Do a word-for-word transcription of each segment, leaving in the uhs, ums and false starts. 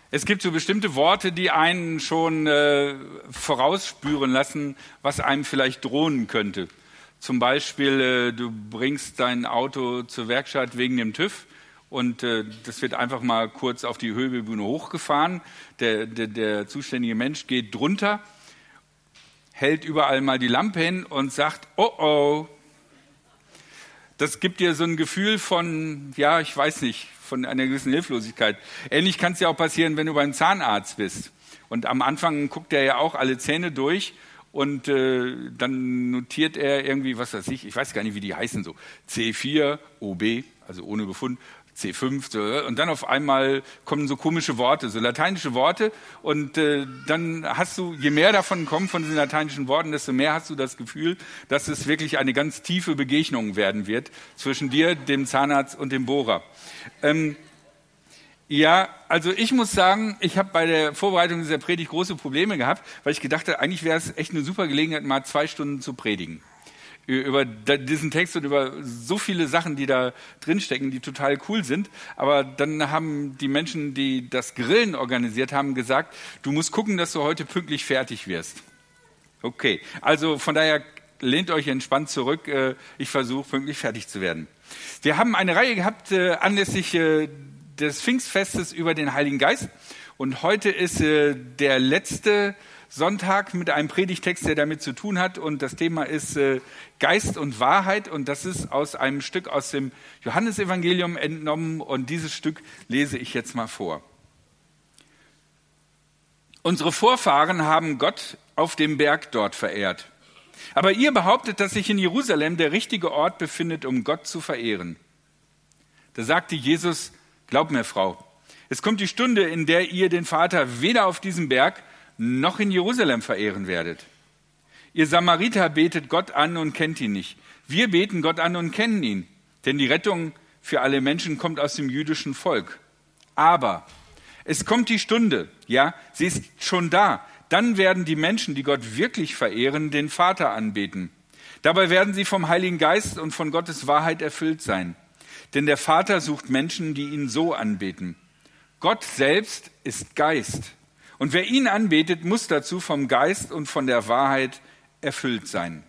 Es gibt so bestimmte Worte, die einen schon äh, vorausspüren lassen, was einem vielleicht drohen könnte. Zum Beispiel, äh, du bringst dein Auto zur Werkstatt wegen dem TÜV und äh, das wird einfach mal kurz auf die Höhebühne hochgefahren. Der, der, der zuständige Mensch geht drunter, hält überall mal die Lampe hin und sagt, oh oh. Das gibt dir so ein Gefühl von, ja, ich weiß nicht, von einer gewissen Hilflosigkeit. Ähnlich kann es ja auch passieren, wenn du beim Zahnarzt bist. Und am Anfang guckt er ja auch alle Zähne durch und äh, dann notiert er irgendwie, was weiß ich, ich weiß gar nicht, wie die heißen so, C vier, O B, also ohne Befund, C fünf, so, und dann auf einmal kommen so komische Worte, so lateinische Worte und äh, dann hast du, je mehr davon kommen von diesen lateinischen Worten, desto mehr hast du das Gefühl, dass es wirklich eine ganz tiefe Begegnung werden wird zwischen dir, dem Zahnarzt und dem Bohrer. Ähm, ja, also ich muss sagen, ich habe bei der Vorbereitung dieser Predigt große Probleme gehabt, weil ich gedacht habe, eigentlich wäre es echt eine super Gelegenheit, mal zwei Stunden zu predigen. Über diesen Text und über so viele Sachen, die da drinstecken, die total cool sind. Aber dann haben die Menschen, die das Grillen organisiert haben, gesagt, du musst gucken, dass du heute pünktlich fertig wirst. Okay, also von daher lehnt euch entspannt zurück. Ich versuche, pünktlich fertig zu werden. Wir haben eine Reihe gehabt anlässlich des Pfingstfestes über den Heiligen Geist. Und heute ist der letzte Sonntag mit einem Predigtext, der damit zu tun hat. Und das Thema ist äh, Geist und Wahrheit. Und das ist aus einem Stück aus dem Johannesevangelium entnommen. Und dieses Stück lese ich jetzt mal vor. Unsere Vorfahren haben Gott auf dem Berg dort verehrt. Aber ihr behauptet, dass sich in Jerusalem der richtige Ort befindet, um Gott zu verehren. Da sagte Jesus, glaub mir, Frau, es kommt die Stunde, in der ihr den Vater weder auf diesem Berg noch in Jerusalem verehren werdet. Ihr Samariter betet Gott an und kennt ihn nicht. Wir beten Gott an und kennen ihn. Denn die Rettung für alle Menschen kommt aus dem jüdischen Volk. Aber es kommt die Stunde, ja, sie ist schon da. Dann werden die Menschen, die Gott wirklich verehren, den Vater anbeten. Dabei werden sie vom Heiligen Geist und von Gottes Wahrheit erfüllt sein. Denn der Vater sucht Menschen, die ihn so anbeten. Gott selbst ist Geist. Und wer ihn anbetet, muss dazu vom Geist und von der Wahrheit erfüllt sein.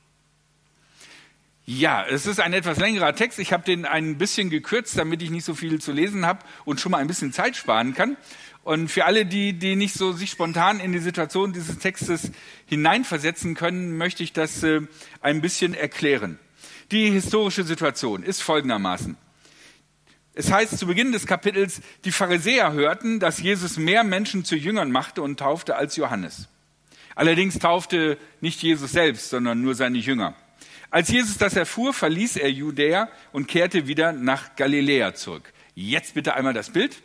Ja, es ist ein etwas längerer Text. Ich habe den ein bisschen gekürzt, damit ich nicht so viel zu lesen habe und schon mal ein bisschen Zeit sparen kann. Und für alle, die, die nicht so sich spontan in die Situation dieses Textes hineinversetzen können, möchte ich das äh, ein bisschen erklären. Die historische Situation ist folgendermaßen. Es heißt zu Beginn des Kapitels, die Pharisäer hörten, dass Jesus mehr Menschen zu Jüngern machte und taufte als Johannes. Allerdings taufte nicht Jesus selbst, sondern nur seine Jünger. Als Jesus das erfuhr, verließ er Judäa und kehrte wieder nach Galiläa zurück. Jetzt bitte einmal das Bild.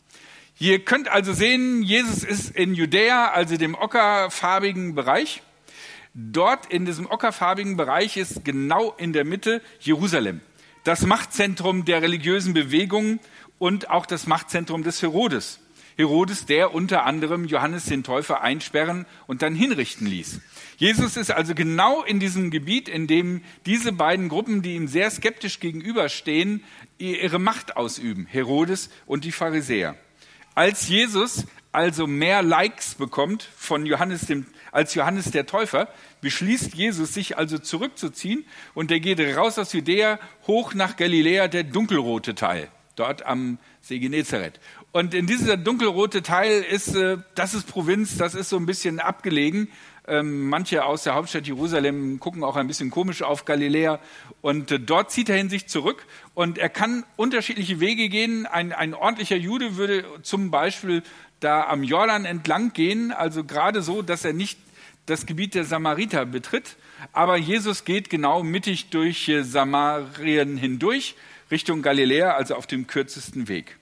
Ihr könnt also sehen, Jesus ist in Judäa, also dem ockerfarbigen Bereich. Dort in diesem ockerfarbigen Bereich ist genau in der Mitte Jerusalem. Das Machtzentrum der religiösen Bewegung und auch das Machtzentrum des Herodes. Herodes, der unter anderem Johannes den Täufer einsperren und dann hinrichten ließ. Jesus ist also genau in diesem Gebiet, in dem diese beiden Gruppen, die ihm sehr skeptisch gegenüberstehen, ihre Macht ausüben. Herodes und die Pharisäer. Als Jesus also mehr Likes bekommt von Johannes dem, als Johannes der Täufer, beschließt Jesus, sich also zurückzuziehen und er geht raus aus Judäa hoch nach Galiläa, der dunkelrote Teil, dort am See Genezareth. Und in dieser dunkelrote Teil ist, äh, das ist Provinz, das ist so ein bisschen abgelegen. Ähm, manche aus der Hauptstadt Jerusalem gucken auch ein bisschen komisch auf Galiläa und äh, dort zieht er in sich zurück und er kann unterschiedliche Wege gehen. Ein, ein ordentlicher Jude würde zum Beispiel da am Jordan entlang gehen, also gerade so, dass er nicht das Gebiet der Samariter betritt, aber Jesus geht genau mittig durch Samarien hindurch, Richtung Galiläa, also auf dem kürzesten Weg.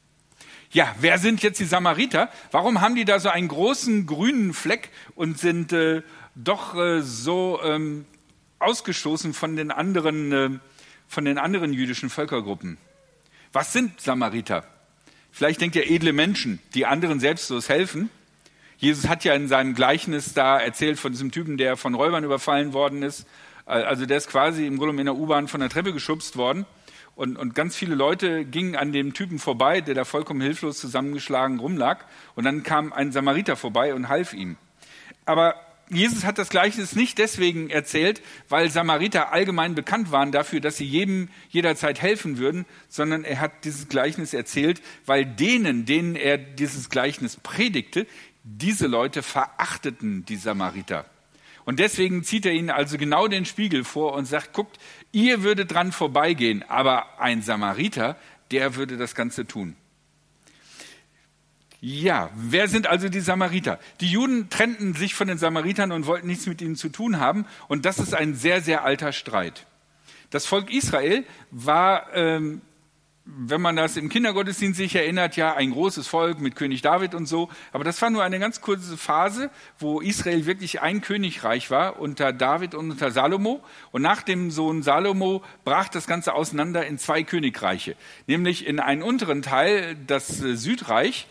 Ja, wer sind jetzt die Samariter? Warum haben die da so einen großen grünen Fleck und sind äh, doch äh, so ähm, ausgestoßen von den anderen, äh, von den anderen jüdischen Völkergruppen? Was sind Samariter? Vielleicht denkt ihr edle Menschen, die anderen selbstlos helfen. Jesus hat ja in seinem Gleichnis da erzählt von diesem Typen, der von Räubern überfallen worden ist. Also der ist quasi im Grunde in der U-Bahn von der Treppe geschubst worden. Und, und ganz viele Leute gingen an dem Typen vorbei, der da vollkommen hilflos zusammengeschlagen rumlag. Und dann kam ein Samariter vorbei und half ihm. Aber Jesus hat das Gleichnis nicht deswegen erzählt, weil Samariter allgemein bekannt waren dafür, dass sie jedem jederzeit helfen würden, sondern er hat dieses Gleichnis erzählt, weil denen, denen er dieses Gleichnis predigte, diese Leute verachteten die Samariter. Und deswegen zieht er ihnen also genau den Spiegel vor und sagt, guckt, ihr würdet dran vorbeigehen, aber ein Samariter, der würde das Ganze tun. Ja, wer sind also die Samariter? Die Juden trennten sich von den Samaritern und wollten nichts mit ihnen zu tun haben. Und das ist ein sehr, sehr alter Streit. Das Volk Israel war, ähm, wenn man das im Kindergottesdienst sich erinnert, ja ein großes Volk mit König David und so. Aber das war nur eine ganz kurze Phase, wo Israel wirklich ein Königreich war unter David und unter Salomo. Und nach dem Sohn Salomo brach das Ganze auseinander in zwei Königreiche. Nämlich in einen unteren Teil, das äh, Südreich,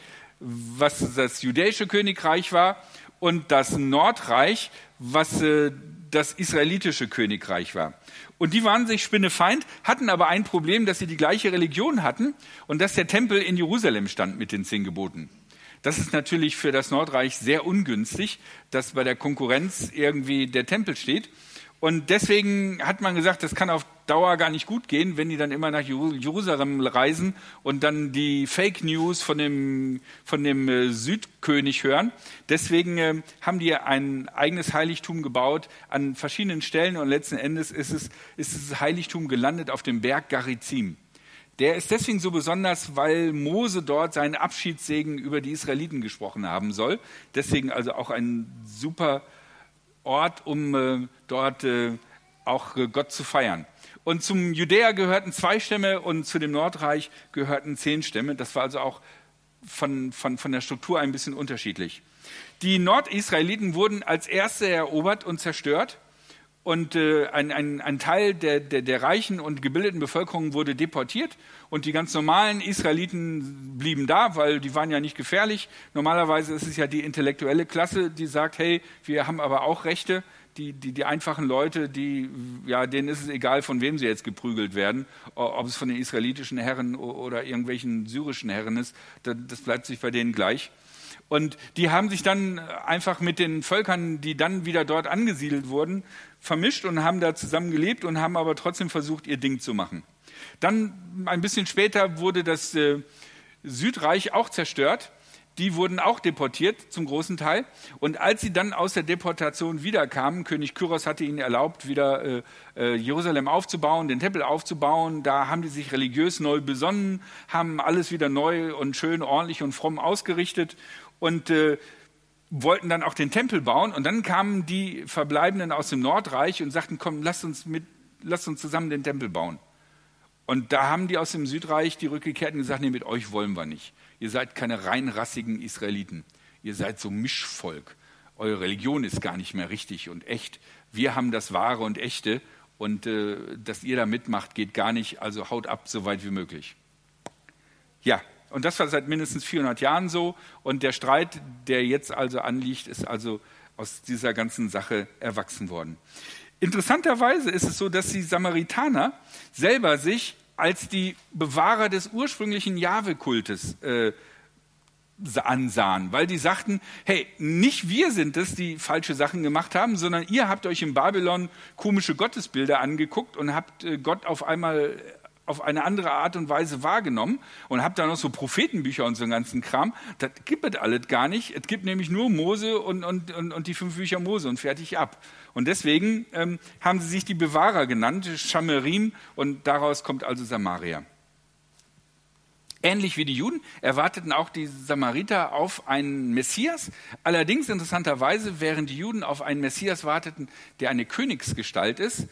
was das jüdische Königreich war, und das Nordreich, was äh, das israelitische Königreich war. Und die waren sich spinnefeind, hatten aber ein Problem, dass sie die gleiche Religion hatten und dass der Tempel in Jerusalem stand mit den zehn Geboten. Das ist natürlich für das Nordreich sehr ungünstig, dass bei der Konkurrenz irgendwie der Tempel steht. Und deswegen hat man gesagt, das kann auf Dauer gar nicht gut gehen, wenn die dann immer nach Jerusalem reisen und dann die Fake News von dem, von dem äh, Südkönig hören. Deswegen äh, haben die ein eigenes Heiligtum gebaut an verschiedenen Stellen und letzten Endes ist es, ist das Heiligtum gelandet auf dem Berg Garizim. Der ist deswegen so besonders, weil Mose dort seinen Abschiedssegen über die Israeliten gesprochen haben soll. Deswegen also auch ein super Ort, um äh, dort äh, auch äh, Gott zu feiern. Und zum Judäa gehörten zwei Stämme und zu dem Nordreich gehörten zehn Stämme. Das war also auch von, von, von der Struktur ein bisschen unterschiedlich. Die Nordisraeliten wurden als erste erobert und zerstört. Und äh, ein, ein, ein Teil der, der, der reichen und gebildeten Bevölkerung wurde deportiert und die ganz normalen Israeliten blieben da, weil die waren ja nicht gefährlich. Normalerweise ist es ja die intellektuelle Klasse, die sagt, hey, wir haben aber auch Rechte. Die, die, die einfachen Leute, die, ja, denen ist es egal, von wem sie jetzt geprügelt werden, ob es von den israelitischen Herren oder irgendwelchen syrischen Herren ist, das bleibt sich bei denen gleich. Und die haben sich dann einfach mit den Völkern, die dann wieder dort angesiedelt wurden, vermischt und haben da zusammen gelebt und haben aber trotzdem versucht, ihr Ding zu machen. Dann ein bisschen später wurde das äh, Südreich auch zerstört. Die wurden auch deportiert zum großen Teil. Und als sie dann aus der Deportation wiederkamen, König Kyros hatte ihnen erlaubt, wieder äh, äh, Jerusalem aufzubauen, den Tempel aufzubauen. Da haben die sich religiös neu besonnen, haben alles wieder neu und schön, ordentlich und fromm ausgerichtet und äh, wollten dann auch den Tempel bauen. Und dann kamen die Verbleibenden aus dem Nordreich und sagten, komm, lasst uns, mit, lasst uns zusammen den Tempel bauen. Und da haben die aus dem Südreich, die Rückgekehrten, gesagt, nee, mit euch wollen wir nicht. Ihr seid keine reinrassigen Israeliten. Ihr seid so Mischvolk. Eure Religion ist gar nicht mehr richtig und echt. Wir haben das Wahre und Echte. Und äh, dass ihr da mitmacht, geht gar nicht. Also haut ab, so weit wie möglich. Ja, und das war seit mindestens vierhundert Jahren so. Und der Streit, der jetzt also anliegt, ist also aus dieser ganzen Sache erwachsen worden. Interessanterweise ist es so, dass die Samaritaner selber sich als die Bewahrer des ursprünglichen Jahwe-Kultes äh, ansahen, weil die sagten, hey, nicht wir sind es, die falsche Sachen gemacht haben, sondern ihr habt euch in Babylon komische Gottesbilder angeguckt und habt äh, Gott auf einmal auf eine andere Art und Weise wahrgenommen und habt da noch so Prophetenbücher und so einen ganzen Kram. Das gibt es alles gar nicht. Es gibt nämlich nur Mose und, und, und, und die fünf Bücher Mose und fertig ab. Und deswegen ähm, haben sie sich die Bewahrer genannt, Shamerim, und daraus kommt also Samaria. Ähnlich wie die Juden erwarteten auch die Samariter auf einen Messias. Allerdings interessanterweise, während die Juden auf einen Messias warteten, der eine Königsgestalt ist,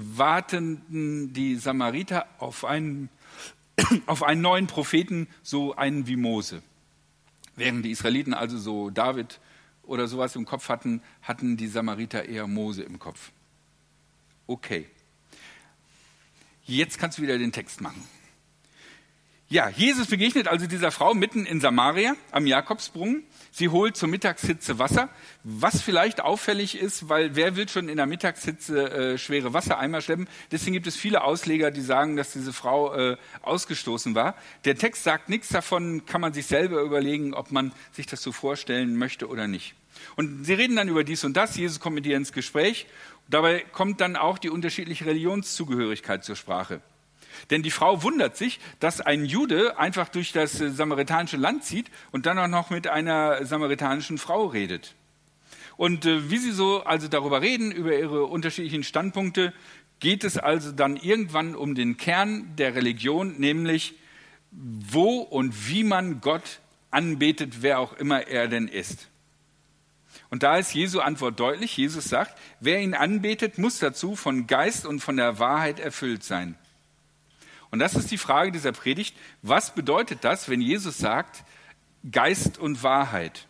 warteten die Samariter auf einen, auf einen neuen Propheten, so einen wie Mose. Während die Israeliten also so David oder sowas im Kopf hatten, hatten die Samariter eher Mose im Kopf. Okay. Jetzt kannst du wieder den Text machen. Ja, Jesus begegnet also dieser Frau mitten in Samaria am Jakobsbrunnen. Sie holt zur Mittagshitze Wasser, was vielleicht auffällig ist, weil wer will schon in der Mittagshitze äh, schwere Wassereimer schleppen? Deswegen gibt es viele Ausleger, die sagen, dass diese Frau äh, ausgestoßen war. Der Text sagt nichts davon, kann man sich selber überlegen, ob man sich das so vorstellen möchte oder nicht. Und sie reden dann über dies und das, Jesus kommt mit ihr ins Gespräch. Dabei kommt dann auch die unterschiedliche Religionszugehörigkeit zur Sprache. Denn die Frau wundert sich, dass ein Jude einfach durch das samaritanische Land zieht und dann auch noch mit einer samaritanischen Frau redet. Und äh, wie sie so also darüber reden, über ihre unterschiedlichen Standpunkte, geht es also dann irgendwann um den Kern der Religion, nämlich wo und wie man Gott anbetet, wer auch immer er denn ist. Und da ist Jesu Antwort deutlich. Jesus sagt, wer ihn anbetet, muss dazu von Geist und von der Wahrheit erfüllt sein. Und das ist die Frage dieser Predigt. Was bedeutet das, wenn Jesus sagt, Geist und Wahrheit?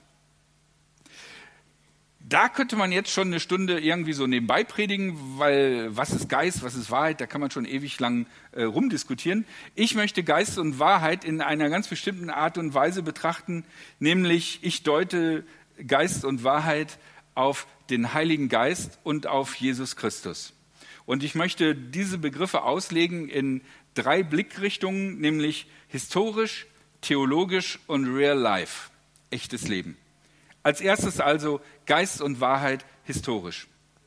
Da könnte man jetzt schon eine Stunde irgendwie so nebenbei predigen, weil was ist Geist, was ist Wahrheit, da kann man schon ewig lang äh, rumdiskutieren. Ich möchte Geist und Wahrheit in einer ganz bestimmten Art und Weise betrachten, nämlich ich deute Geist und Wahrheit auf den Heiligen Geist und auf Jesus Christus. Und ich möchte diese Begriffe auslegen in drei Blickrichtungen, nämlich historisch, theologisch und real life, echtes Leben. Als erstes also Geist und Wahrheit historisch.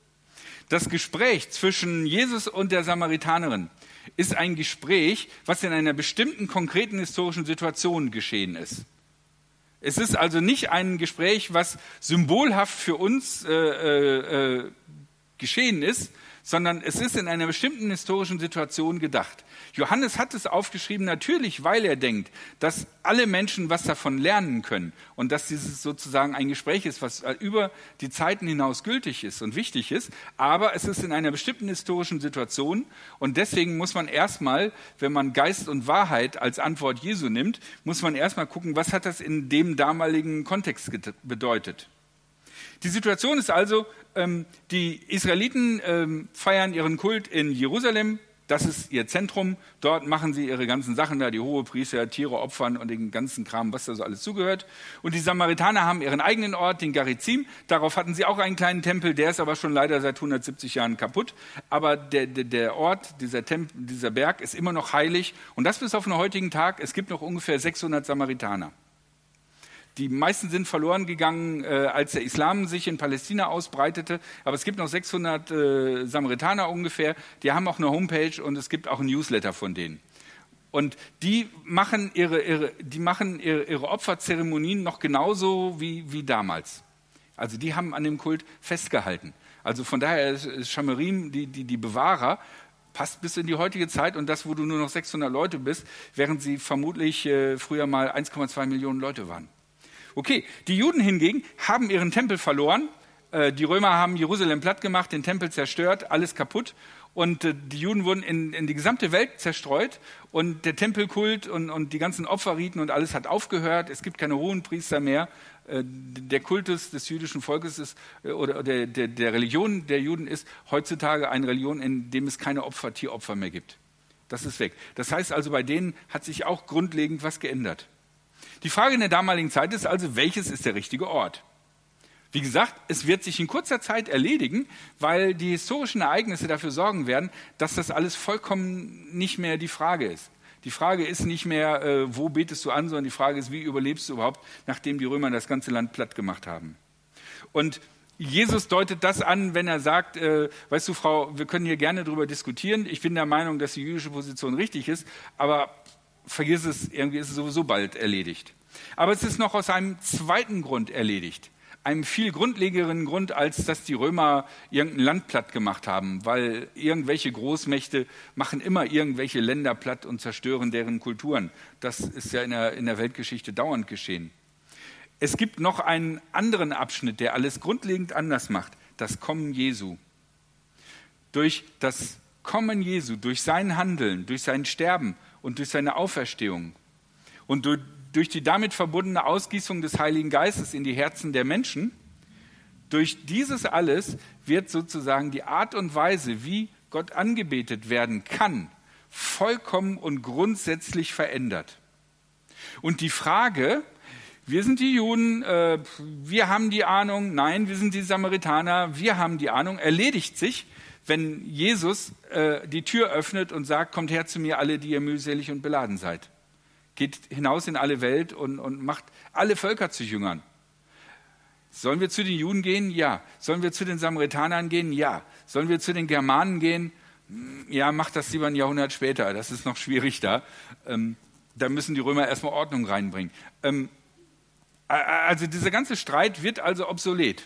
Das Gespräch zwischen Jesus und der Samaritanerin ist ein Gespräch, was in einer bestimmten konkreten historischen Situation geschehen ist. Es ist also nicht ein Gespräch, was symbolhaft für uns äh, äh, äh, geschehen ist, sondern es ist in einer bestimmten historischen Situation gedacht. Johannes hat es aufgeschrieben, natürlich, weil er denkt, dass alle Menschen was davon lernen können und dass dieses sozusagen ein Gespräch ist, was über die Zeiten hinaus gültig ist und wichtig ist, aber es ist in einer bestimmten historischen Situation und deswegen muss man erstmal, wenn man Geist und Wahrheit als Antwort Jesu nimmt, muss man erstmal gucken, was hat das in dem damaligen Kontext bedeutet. Die Situation ist also, ähm, die Israeliten ähm, feiern ihren Kult in Jerusalem, das ist ihr Zentrum, dort machen sie ihre ganzen Sachen da, die Hohepriester, Tiere opfern und den ganzen Kram, was da so alles zugehört. Und die Samaritaner haben ihren eigenen Ort, den Gerizim, darauf hatten sie auch einen kleinen Tempel, der ist aber schon leider seit hundertsiebzig Jahren kaputt, aber der, der, der Ort, dieser, Tempel, dieser Berg ist immer noch heilig und das bis auf den heutigen Tag, es gibt noch ungefähr sechshundert Samaritaner. Die meisten sind verloren gegangen, äh, als der Islam sich in Palästina ausbreitete. Aber es gibt noch sechshundert äh, Samaritaner ungefähr. Die haben auch eine Homepage und es gibt auch ein Newsletter von denen. Und die machen ihre, ihre, die machen ihre, ihre Opferzeremonien noch genauso wie, wie damals. Also die haben an dem Kult festgehalten. Also von daher ist Schamarim, die, die, die Bewahrer, passt bis in die heutige Zeit und das, wo du nur noch sechshundert Leute bist, während sie vermutlich äh, früher mal eins Komma zwei Millionen Leute waren. Okay, die Juden hingegen haben ihren Tempel verloren. Die Römer haben Jerusalem platt gemacht, den Tempel zerstört, alles kaputt. Und die Juden wurden in, in die gesamte Welt zerstreut. Und der Tempelkult und, und die ganzen Opferriten und alles hat aufgehört. Es gibt keine Hohenpriester mehr. Der Kultus des jüdischen Volkes ist, oder der, der, der Religion der Juden ist heutzutage eine Religion, in dem es keine Opfer, Tieropfer mehr gibt. Das ist weg. Das heißt also, bei denen hat sich auch grundlegend was geändert. Die Frage in der damaligen Zeit ist also, welches ist der richtige Ort? Wie gesagt, es wird sich in kurzer Zeit erledigen, weil die historischen Ereignisse dafür sorgen werden, dass das alles vollkommen nicht mehr die Frage ist. Die Frage ist nicht mehr, äh, wo betest du an, sondern die Frage ist, wie überlebst du überhaupt, nachdem die Römer das ganze Land platt gemacht haben. Und Jesus deutet das an, wenn er sagt, äh, weißt du, Frau, wir können hier gerne darüber diskutieren. Ich bin der Meinung, dass die jüdische Position richtig ist, aber vergiss es, irgendwie ist es sowieso bald erledigt. Aber es ist noch aus einem zweiten Grund erledigt. Einem viel grundlegenderen Grund, als dass die Römer irgendein Land platt gemacht haben, weil irgendwelche Großmächte machen immer irgendwelche Länder platt und zerstören deren Kulturen. Das ist ja in der, in der Weltgeschichte dauernd geschehen. Es gibt noch einen anderen Abschnitt, der alles grundlegend anders macht, das Kommen Jesu. Durch das Kommen Jesu, durch sein Handeln, durch sein Sterben und durch seine Auferstehung und durch, durch die damit verbundene Ausgießung des Heiligen Geistes in die Herzen der Menschen, durch dieses alles wird sozusagen die Art und Weise, wie Gott angebetet werden kann, vollkommen und grundsätzlich verändert. Und die Frage, wir sind die Juden, äh, wir haben die Ahnung, nein, wir sind die Samaritaner, wir haben die Ahnung, erledigt sich, wenn Jesus äh, die Tür öffnet und sagt, kommt her zu mir alle, die ihr mühselig und beladen seid. Geht hinaus in alle Welt und, und macht alle Völker zu Jüngern. Sollen wir zu den Juden gehen? Ja. Sollen wir zu den Samaritanern gehen? Ja. Sollen wir zu den Germanen gehen? Ja, macht das lieber ein Jahrhundert später. Das ist noch schwierig da. Ähm, da müssen die Römer erstmal Ordnung reinbringen. Ähm, also dieser ganze Streit wird also obsolet.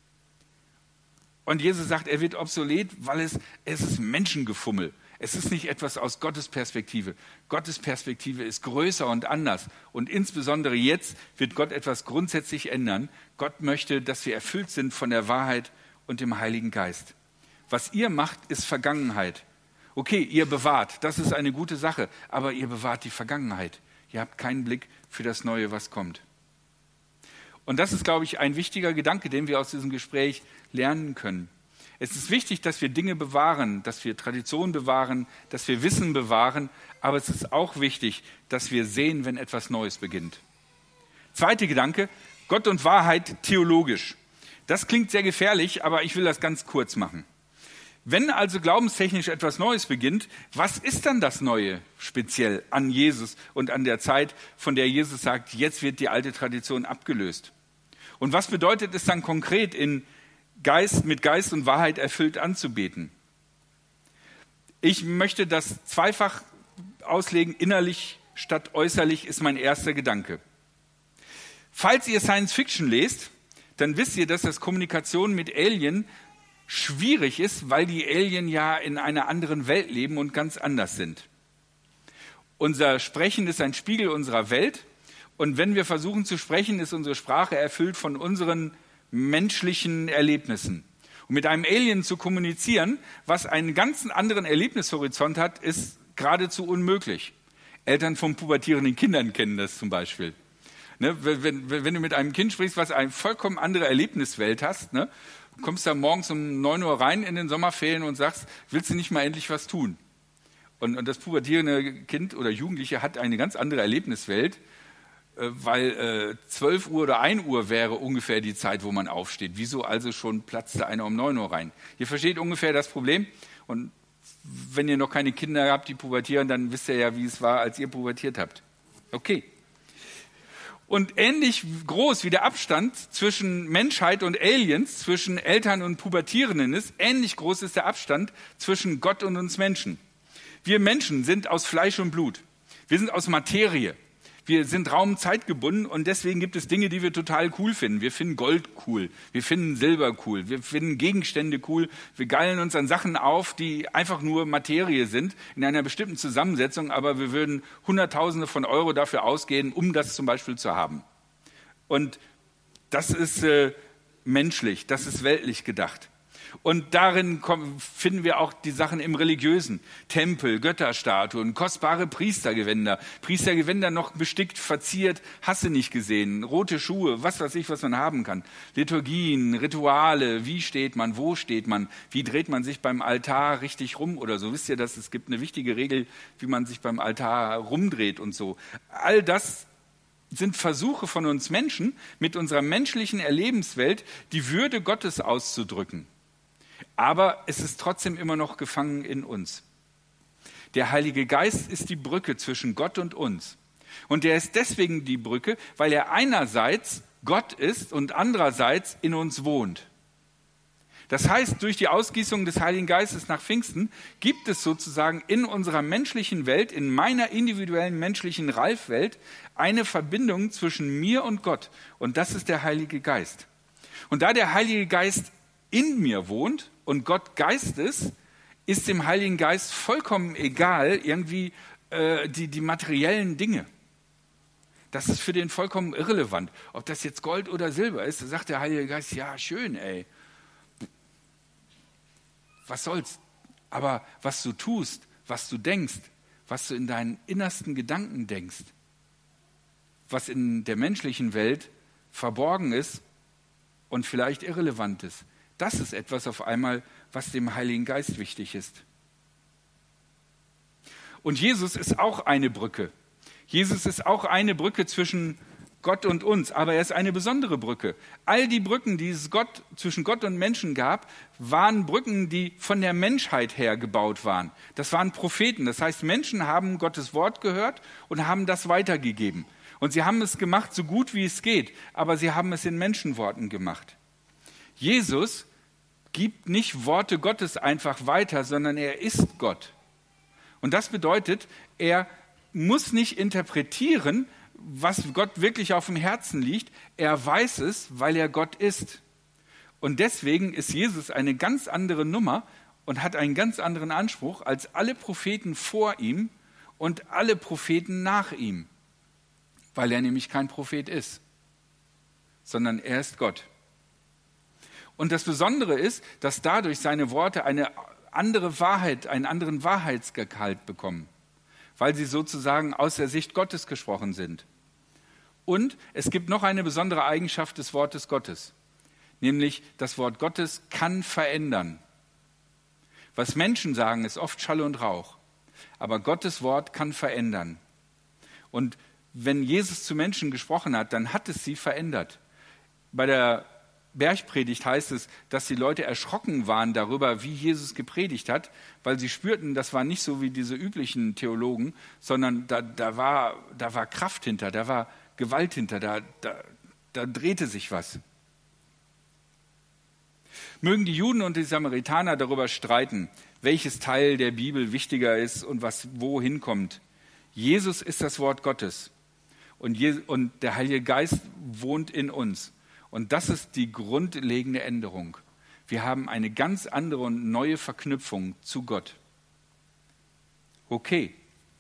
Und Jesus sagt, er wird obsolet, weil es, es ist Menschengefummel. Es ist nicht etwas aus Gottes Perspektive. Gottes Perspektive ist größer und anders. Und insbesondere jetzt wird Gott etwas grundsätzlich ändern. Gott möchte, dass wir erfüllt sind von der Wahrheit und dem Heiligen Geist. Was ihr macht, ist Vergangenheit. Okay, ihr bewahrt, das ist eine gute Sache, aber ihr bewahrt die Vergangenheit. Ihr habt keinen Blick für das Neue, was kommt. Und das ist, glaube ich, ein wichtiger Gedanke, den wir aus diesem Gespräch lernen können. Es ist wichtig, dass wir Dinge bewahren, dass wir Tradition bewahren, dass wir Wissen bewahren, aber es ist auch wichtig, dass wir sehen, wenn etwas Neues beginnt. Zweiter Gedanke, Gott und Wahrheit theologisch. Das klingt sehr gefährlich, aber ich will das ganz kurz machen. Wenn also glaubenstechnisch etwas Neues beginnt, was ist dann das Neue speziell an Jesus und an der Zeit, von der Jesus sagt, jetzt wird die alte Tradition abgelöst? Und was bedeutet es dann konkret, in Geist, mit Geist und Wahrheit erfüllt anzubeten? Ich möchte das zweifach auslegen, innerlich statt äußerlich ist mein erster Gedanke. Falls ihr Science Fiction lest, dann wisst ihr, dass das Kommunikation mit Alien schwierig ist, weil die Alien ja in einer anderen Welt leben und ganz anders sind. Unser Sprechen ist ein Spiegel unserer Welt und wenn wir versuchen zu sprechen, ist unsere Sprache erfüllt von unseren menschlichen Erlebnissen. Und mit einem Alien zu kommunizieren, was einen ganz anderen Erlebnishorizont hat, ist geradezu unmöglich. Eltern von pubertierenden Kindern kennen das zum Beispiel. Ne, wenn, wenn du mit einem Kind sprichst, was eine vollkommen andere Erlebniswelt hast, ne, du kommst da morgens um neun Uhr rein in den Sommerferien und sagst, willst du nicht mal endlich was tun? Und, und das pubertierende Kind oder Jugendliche hat eine ganz andere Erlebniswelt, äh, weil äh, zwölf Uhr oder ein Uhr wäre ungefähr die Zeit, wo man aufsteht. Wieso also schon platzte einer um neun Uhr rein? Ihr versteht ungefähr das Problem. Und wenn ihr noch keine Kinder habt, die pubertieren, dann wisst ihr ja, wie es war, als ihr pubertiert habt. Okay. Und ähnlich groß wie der Abstand zwischen Menschheit und Aliens, zwischen Eltern und Pubertierenden ist, ähnlich groß ist der Abstand zwischen Gott und uns Menschen. Wir Menschen sind aus Fleisch und Blut. Wir sind aus Materie. Wir sind Raum- und Zeitgebunden und deswegen gibt es Dinge, die wir total cool finden. Wir finden Gold cool, wir finden Silber cool, wir finden Gegenstände cool. Wir geilen uns an Sachen auf, die einfach nur Materie sind, in einer bestimmten Zusammensetzung, aber wir würden Hunderttausende von Euro dafür ausgeben, um das zum Beispiel zu haben. Und das ist äh, menschlich, das ist weltlich gedacht. Und darin kommen, finden wir auch die Sachen im Religiösen. Tempel, Götterstatuen, kostbare Priestergewänder. Priestergewänder noch bestickt, verziert, hast du nicht gesehen. Rote Schuhe, was weiß ich, was man haben kann. Liturgien, Rituale, wie steht man, wo steht man, wie dreht man sich beim Altar richtig rum oder so. Wisst ihr, dass es gibt eine wichtige Regel, wie man sich beim Altar rumdreht und so. All das sind Versuche von uns Menschen, mit unserer menschlichen Erlebenswelt die Würde Gottes auszudrücken. Aber es ist trotzdem immer noch gefangen in uns. Der Heilige Geist ist die Brücke zwischen Gott und uns. Und er ist deswegen die Brücke, weil er einerseits Gott ist und andererseits in uns wohnt. Das heißt, durch die Ausgießung des Heiligen Geistes nach Pfingsten gibt es sozusagen in unserer menschlichen Welt, in meiner individuellen menschlichen Reifwelt, eine Verbindung zwischen mir und Gott. Und das ist der Heilige Geist. Und da der Heilige Geist in mir wohnt und Gott Geist ist, ist dem Heiligen Geist vollkommen egal, irgendwie äh, die, die materiellen Dinge. Das ist für den vollkommen irrelevant. Ob das jetzt Gold oder Silber ist, da sagt der Heilige Geist, ja schön, ey. Was soll's? Aber was du tust, was du denkst, was du in deinen innersten Gedanken denkst, was in der menschlichen Welt verborgen ist und vielleicht irrelevant ist, das ist etwas auf einmal, was dem Heiligen Geist wichtig ist. Und Jesus ist auch eine Brücke. Jesus ist auch eine Brücke zwischen Gott und uns, aber er ist eine besondere Brücke. All die Brücken, die es Gott, zwischen Gott und Menschen gab, waren Brücken, die von der Menschheit her gebaut waren. Das waren Propheten, das heißt, Menschen haben Gottes Wort gehört und haben das weitergegeben. Und sie haben es gemacht, so gut wie es geht, aber sie haben es in Menschenworten gemacht. Jesus gibt nicht Worte Gottes einfach weiter, sondern er ist Gott. Und das bedeutet, er muss nicht interpretieren, was Gott wirklich auf dem Herzen liegt. Er weiß es, weil er Gott ist. Und deswegen ist Jesus eine ganz andere Nummer und hat einen ganz anderen Anspruch als alle Propheten vor ihm und alle Propheten nach ihm, weil er nämlich kein Prophet ist, sondern er ist Gott. Und das Besondere ist, dass dadurch seine Worte eine andere Wahrheit, einen anderen Wahrheitsgehalt bekommen, weil sie sozusagen aus der Sicht Gottes gesprochen sind. Und es gibt noch eine besondere Eigenschaft des Wortes Gottes, nämlich das Wort Gottes kann verändern. Was Menschen sagen, ist oft Schall und Rauch, aber Gottes Wort kann verändern. Und wenn Jesus zu Menschen gesprochen hat, dann hat es sie verändert. Bei der Bergpredigt heißt es, dass die Leute erschrocken waren darüber, wie Jesus gepredigt hat, weil sie spürten, das war nicht so wie diese üblichen Theologen, sondern da, da, war, da war Kraft hinter, da war Gewalt hinter, da, da, da drehte sich was. Mögen die Juden und die Samaritaner darüber streiten, welches Teil der Bibel wichtiger ist und was wohin kommt. Jesus ist das Wort Gottes und, Je- und der Heilige Geist wohnt in uns. Und das ist die grundlegende Änderung. Wir haben eine ganz andere und neue Verknüpfung zu Gott. Okay.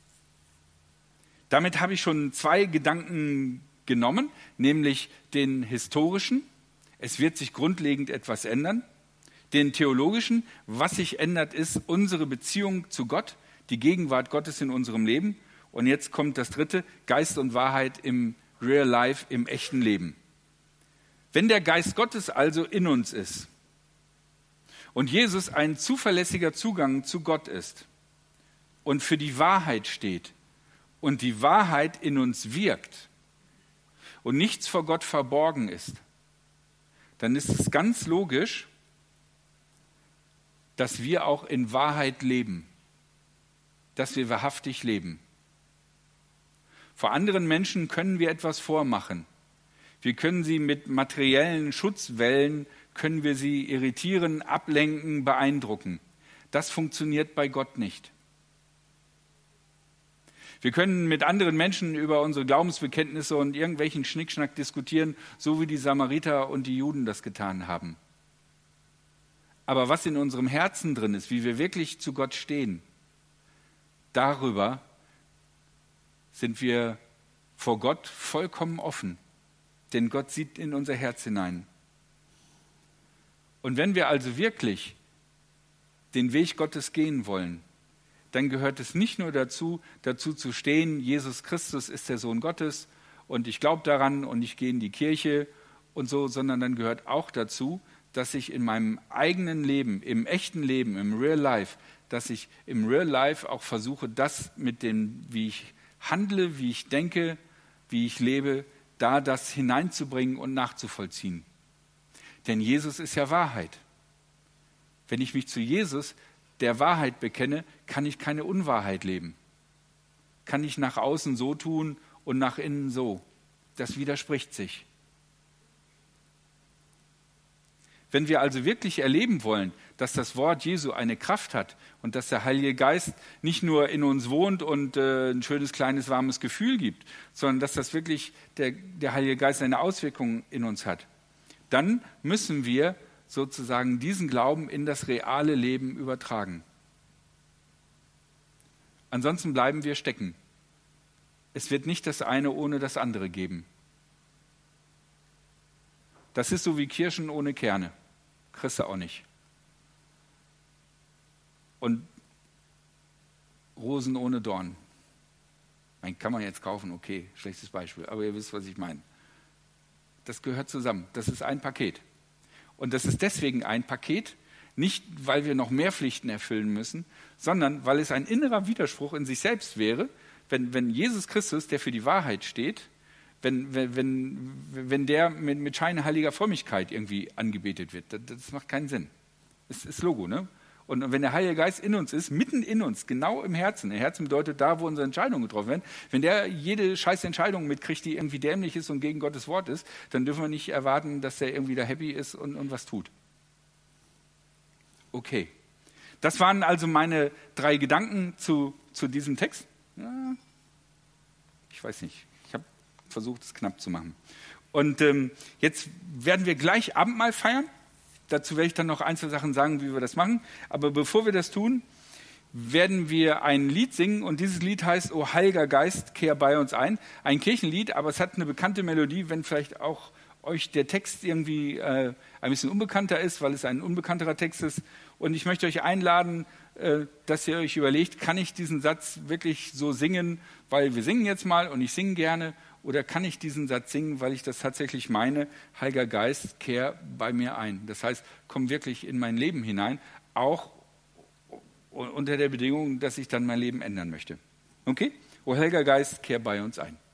Damit habe ich schon zwei Gedanken genommen, nämlich den historischen, es wird sich grundlegend etwas ändern, den theologischen, was sich ändert, ist unsere Beziehung zu Gott, die Gegenwart Gottes in unserem Leben. Und jetzt kommt das dritte, Geist und Wahrheit im Real Life, im echten Leben. Wenn der Geist Gottes also in uns ist und Jesus ein zuverlässiger Zugang zu Gott ist und für die Wahrheit steht und die Wahrheit in uns wirkt und nichts vor Gott verborgen ist, dann ist es ganz logisch, dass wir auch in Wahrheit leben, dass wir wahrhaftig leben. Vor anderen Menschen können wir etwas vormachen. Wir können sie mit materiellen Schutzwellen, können wir sie irritieren, ablenken, beeindrucken. Das funktioniert bei Gott nicht. Wir können mit anderen Menschen über unsere Glaubensbekenntnisse und irgendwelchen Schnickschnack diskutieren, so wie die Samariter und die Juden das getan haben. Aber was in unserem Herzen drin ist, wie wir wirklich zu Gott stehen, darüber sind wir vor Gott vollkommen offen. Denn Gott sieht in unser Herz hinein. Und wenn wir also wirklich den Weg Gottes gehen wollen, dann gehört es nicht nur dazu, dazu zu stehen, Jesus Christus ist der Sohn Gottes und ich glaube daran und ich gehe in die Kirche und so, sondern dann gehört auch dazu, dass ich in meinem eigenen Leben, im echten Leben, im Real Life, dass ich im Real Life auch versuche, das mit dem, wie ich handle, wie ich denke, wie ich lebe, da das hineinzubringen und nachzuvollziehen. Denn Jesus ist ja Wahrheit. Wenn ich mich zu Jesus, der Wahrheit bekenne, kann ich keine Unwahrheit leben. Kann ich nach außen so tun und nach innen so. Das widerspricht sich. Wenn wir also wirklich erleben wollen, dass das Wort Jesu eine Kraft hat und dass der Heilige Geist nicht nur in uns wohnt und äh, ein schönes, kleines, warmes Gefühl gibt, sondern dass das wirklich der, der Heilige Geist eine Auswirkung in uns hat, dann müssen wir sozusagen diesen Glauben in das reale Leben übertragen. Ansonsten bleiben wir stecken. Es wird nicht das eine ohne das andere geben. Das ist so wie Kirschen ohne Kerne. Kriegst du auch nicht. Und Rosen ohne Dorn. Den kann man jetzt kaufen, okay, schlechtes Beispiel, aber ihr wisst, was ich meine. Das gehört zusammen, das ist ein Paket. Und das ist deswegen ein Paket, nicht weil wir noch mehr Pflichten erfüllen müssen, sondern weil es ein innerer Widerspruch in sich selbst wäre, wenn, wenn Jesus Christus, der für die Wahrheit steht, wenn, wenn, wenn, wenn der mit, mit scheinheiliger Frömmigkeit irgendwie angebetet wird. Das, das macht keinen Sinn. Das ist Logo, ne? Und wenn der Heilige Geist in uns ist, mitten in uns, genau im Herzen, der Herzen bedeutet da, wo unsere Entscheidungen getroffen werden, wenn der jede scheiß Entscheidung mitkriegt, die irgendwie dämlich ist und gegen Gottes Wort ist, dann dürfen wir nicht erwarten, dass der irgendwie da happy ist und, und was tut. Okay. Das waren also meine drei Gedanken zu, zu diesem Text. Ja, ich weiß nicht. Ich habe versucht, es knapp zu machen. Und ähm, jetzt werden wir gleich Abendmahl feiern. Dazu werde ich dann noch einzelne Sachen sagen, wie wir das machen. Aber bevor wir das tun, werden wir ein Lied singen. Und dieses Lied heißt O Heiliger Geist, kehr bei uns ein. Ein Kirchenlied, aber es hat eine bekannte Melodie, wenn vielleicht auch euch der Text irgendwie äh, ein bisschen unbekannter ist, weil es ein unbekannterer Text ist. Und ich möchte euch einladen, äh, dass ihr euch überlegt, kann ich diesen Satz wirklich so singen, weil wir singen jetzt mal und ich singe gerne, oder kann ich diesen Satz singen, weil ich das tatsächlich meine, Heiliger Geist, kehr bei mir ein. Das heißt, komm wirklich in mein Leben hinein, auch unter der Bedingung, dass ich dann mein Leben ändern möchte. Okay? O Heiliger Geist, kehr bei uns ein.